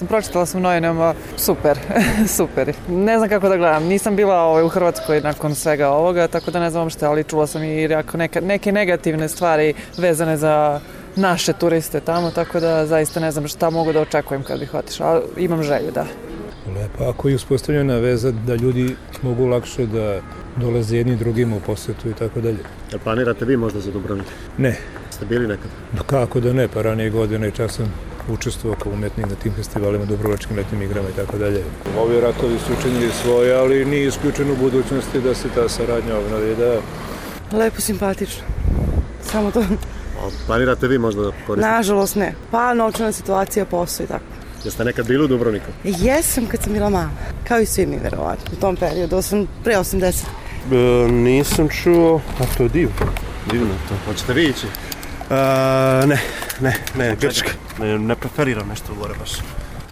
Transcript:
Pročitala sam u novinama, super, super. Ne znam kako da gledam, nisam bila u Hrvatskoj nakon svega ovoga, tako da ne znam uopšte, ali čula sam i neke negativne stvari vezane za naše turiste tamo, tako da zaista ne znam šta mogu da očekujem kad bih otišla, ali imam želju, da. Lepo, ako je uspostavljena veza da ljudi mogu lakše da dolaze jedni drugima u posetu i tako dalje. Jel planirate vi možda za Dubrovnik? Ne. Ste bili nekad? Kako da ne, pa ranije godine i čas sam učestvovao kao umetnik na tim festivalima, Dubrovačkim letnim igrama i tako dalje. Ovi ratovi su učinili svoje, ali nije isključeno u budućnosti da se ta saradnja obnovi, da. Lepo, simpatično. Samo to. Planirate vi možda da koristite? Nažalost ne. Pa novčana situacija, posao i tako. Jeste nekad bili u Dubrovniku? Jesam kad sam bila mala. Kao i svi mi, verovatno. U tom periodu, pre 80. Nisam čuo, a to je divno. Divno to. Hoćete vi ići? Ne, Grčka. Ne preferiram nešto gore baš.